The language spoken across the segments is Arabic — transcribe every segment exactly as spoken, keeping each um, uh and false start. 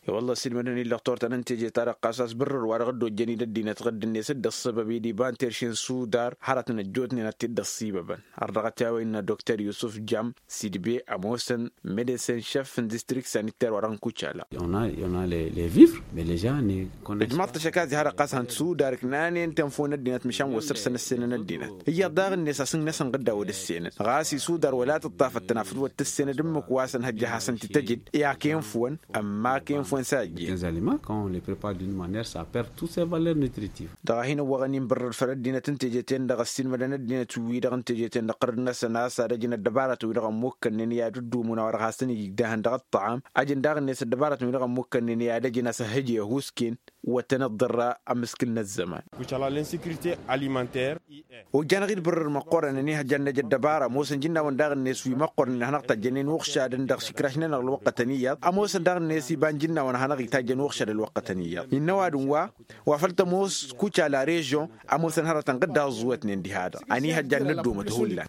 والله سلمني اللي اخترت أنا نتيجة طارق قصص برر ورغد الجنيد الدين تغد الناس سد السبب دي بان ترشين سودار حارة نجوتني نتد الصيبة أرغتاوي إن دكتور يوسف جام سي دي بي أموسن ميديسين شيف ان ديستريكت سانيتير وران كوتشالا يونا يونا لي لي فيفر mais les gens ne connaissent ما تشكاز هذا قصان سودار كناني انت مفون الدينات مشان وسر سنة السنة الدينات هي داغ الناس أسن ناس نقدا ود السنة غاسي سودار ولا تطاف التنافس والتسنة دمك واسن هجها حسن تجد يا كيم فون أما كيم فون les aliments quand on les prépare d'une manière ça perd toutes ses valeurs nutritives. دا هنا وغني برر فرد دينا تنتجتين دا غسين مدن دينا توي دا تنتجتين دا قرن سنة سارجين الدبارة ويدا ممكن إن يعدوا من ورا حسن يجدهن دا الطعام أجن دا الناس الدبارة ويدا ممكن إن يعدجنا سهجي هوسكين وتنضر أمسكن الزمان. وشلا l'insécurité alimentaire. وجانا غير برر مقر إن نيها جنة الدبارة موسن جنا ونداغ الناس ويمقر إن هنقطع جنين وخشة دندق شكراشنا الوقت تنيات أموسن داغ الناس يبان جنا ونهنغ يتاجن وخشة الوقت تنيات إنه دوا وفلت موس كوتش على ريجون أموسن هذا تنقد هزوت نندي هذا أني هجنا ندوم تقول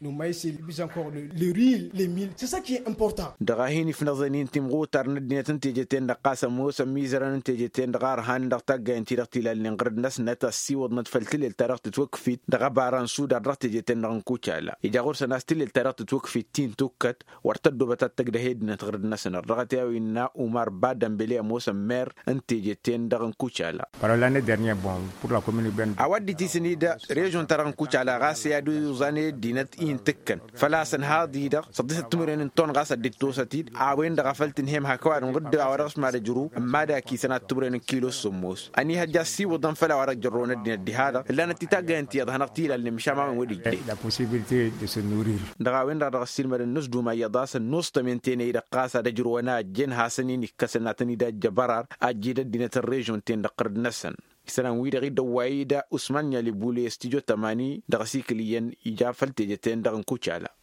دغاهيني في نظنين تمغوتر ندني تنتجتين دقاسة موسى ميزرا نتجتين دغار هان دغتاقا انتي دغتي للنقرد ناس نتا السيوض نتفلتل التارغت توقفت دغباران سودا دغتجتين دغنكوشالا إجا غورسا ناس تل التارغت توقفت تين توكت وارتدو بتاتك دهيد نتغرد ناس نرغتاوي إنا أمار بادن بلي موسى مير انتجتين دغنكوشالا أودي تيسني دا ريجون ترغنكوشالا غاسي يادو يوزاني دينت إين تكن فلاسن هادي دا صديسة تمرين انتون غاسا ديتوساتيد عاوين دغفلتن هم هكوان غد عورغس ما رجرو أما دا كيسانات تمرين كيلو سموس أني هجاسي وضن فلا ورق جرون الدين دي هذا اللي أنا تتاقى انتي يضهنقتيلا اللي مشا ما من ودي la possibilité de se nourrir. دغاوين دا رغسيل مدن نسدو ما يضاس النص تمنتين إيدا قاسا دا جرونا جين هاسنين كسناتني دا جبرار أجيدا دينة الريجون تين دا قرد نسن سلام ويدا غيدا وايدا أسمانيا لبولي استيجو تماني دغسيكليين إجافل تيجتين دغن كوشالا